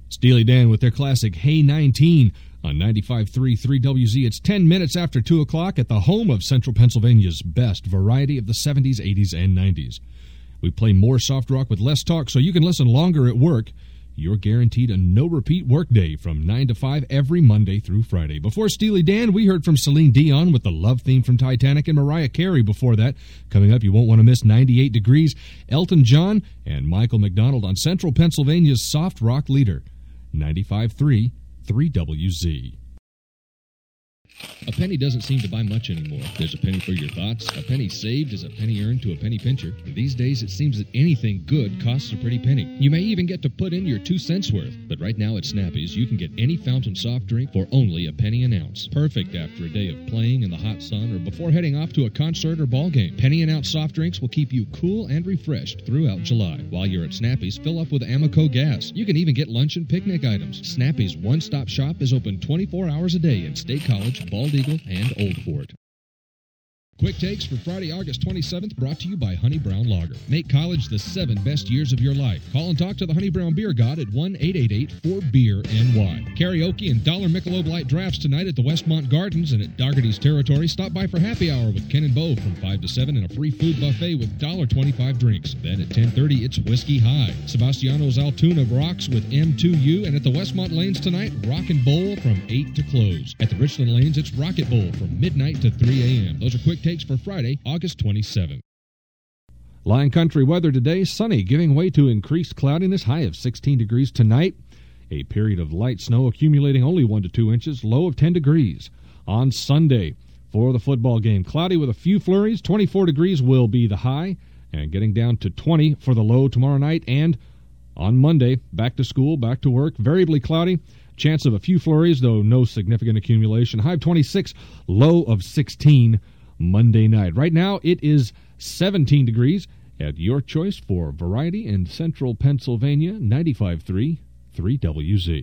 Steely Dan with their classic Hey 19 on 95.3 3WZ. It's 10 minutes after 2 o'clock at the home of Central Pennsylvania's best variety of the 70s, 80s, and 90s. We play more soft rock with less talk so you can listen longer at work. You're guaranteed a no-repeat workday from 9 to 5 every Monday through Friday. Before Steely Dan, we heard from Celine Dion with the love theme from Titanic, and Mariah Carey before that. Coming up, you won't want to miss 98 Degrees, Elton John, and Michael McDonald on Central Pennsylvania's soft rock leader, 95.3 3WZ. A penny doesn't seem to buy much anymore. There's a penny for your thoughts. A penny saved is a penny earned to a penny pincher. These days, it seems that anything good costs a pretty penny. You may even get to put in your 2 cents worth. But right now at Snappy's, you can get any fountain soft drink for only a penny an ounce. Perfect after a day of playing in the hot sun or before heading off to a concert or ball game. Penny an ounce soft drinks will keep you cool and refreshed throughout July. While you're at Snappy's, fill up with Amoco gas. You can even get lunch and picnic items. Snappy's one-stop shop is open 24 hours a day in State College, Bald Eagle, and Old Fort. Quick Takes for Friday, August 27th, brought to you by Honey Brown Lager. Make college the 7 best years of your life. Call and talk to the Honey Brown Beer God at 1-888-4BEER-NY. Karaoke and $1 Michelob Light drafts tonight at the Westmont Gardens, and at Dougherty's Territory, stop by for happy hour with Ken and Bo from 5 to 7 and a free food buffet with $1.25 drinks. Then at 10:30, it's Whiskey High. Sebastiano's Altoona rocks with M2U, and at the Westmont Lanes tonight, Rock and Bowl from 8 to close. At the Richland Lanes, it's Rocket Bowl from midnight to 3 a.m. Those are Quick Takes for Friday, August 27th. Lion Country weather today, sunny, giving way to increased cloudiness, high of 16 degrees tonight. A period of light snow accumulating only 1 to 2 inches, low of 10 degrees. On Sunday, for the football game, cloudy with a few flurries, 24 degrees will be the high, and getting down to 20 for the low tomorrow night. And on Monday, back to school, back to work, variably cloudy. Chance of a few flurries, though no significant accumulation. High of 26, low of 16 Monday night. Right now, it is 17 degrees at your choice for variety in Central Pennsylvania, 95.3 3WZ.